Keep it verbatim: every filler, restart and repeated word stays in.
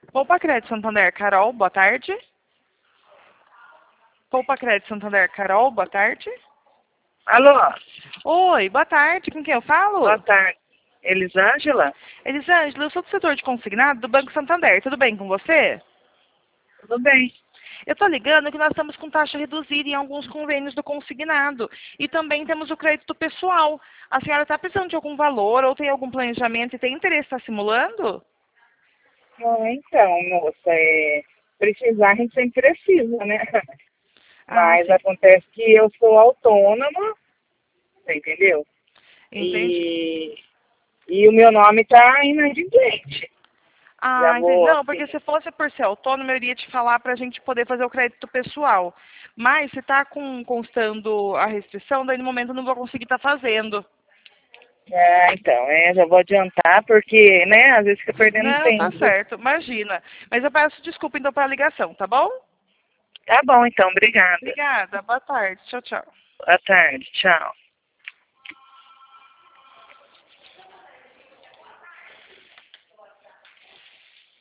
Poupa Crédito Santander, Carol, boa tarde. Poupa Crédito Santander, Carol, boa tarde. Alô, Oi, boa tarde, com quem eu falo? boa tarde. Elisângela? Elisângela, eu sou do setor de consignado do Banco Santander, tudo bem com você? Tudo bem. Eu estou ligando que nós estamos com taxa reduzida em alguns convênios do consignado e também temos o crédito pessoal. A senhora está precisando de algum valor ou tem algum planejamento e tem interesse em estar simulando? Ah, então, moça, é, precisar a gente sempre precisa, né? Ah, Mas sim. acontece que eu sou autônoma, você entendeu? Entendi. E, e o meu nome tá inadimplente. Já Ah, entendi. vou Não, porque assim. se fosse por ser autônomo, eu iria te falar para a gente poder fazer o crédito pessoal. Mas se está com, constando a restrição, daí no momento eu não vou conseguir estar fazendo. Ah, então, é, já vou adiantar, porque, né, às vezes fica perdendo Não, tá tempo. certo, imagina. Mas eu peço desculpa então pela ligação, tá bom? Tá bom, então, obrigada. Obrigada, boa tarde. Tchau, tchau. Boa tarde, tchau.